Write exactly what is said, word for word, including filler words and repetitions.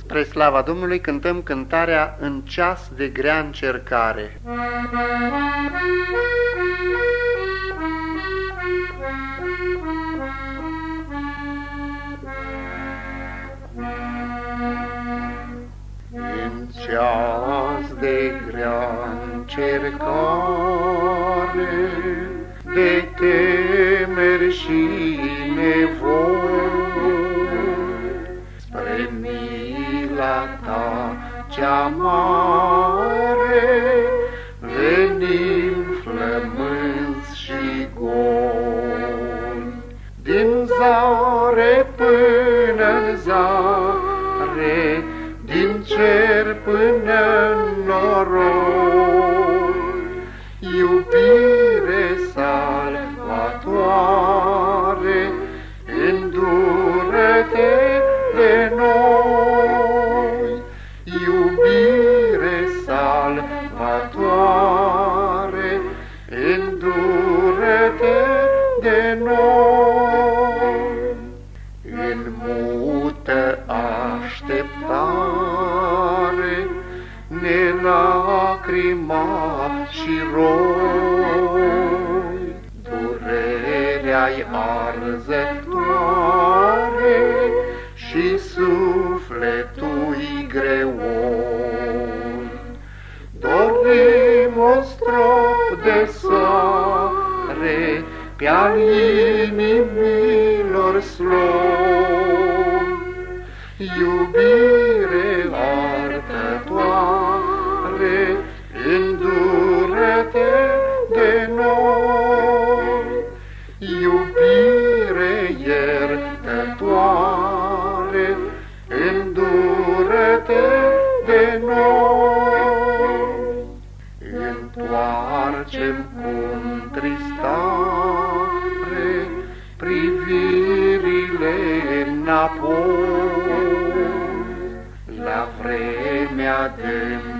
Spre slava Domnului cântăm cântarea În ceas de grea încercare. În ceas de grea încercare, de temeri și nevoi, spre mila ta cea mare, venim flămânzi și goi. Din zare până-n zare, din cer până-n noroi, iubire salvatoare, îndură-te de noi. Iubire salvatoare, îndură-te de noi. În mută așteptare, nelacrima și roi, durerea-i arzătoare și sufletul-i greoi. Dorim o strop de soare pe-al inimilor sloi, iubire artătoare, îndură-te de noi. Iubire iertătoare, îndură-te de noi. Întoarcem cu tristare privirile înapoi, la vremea de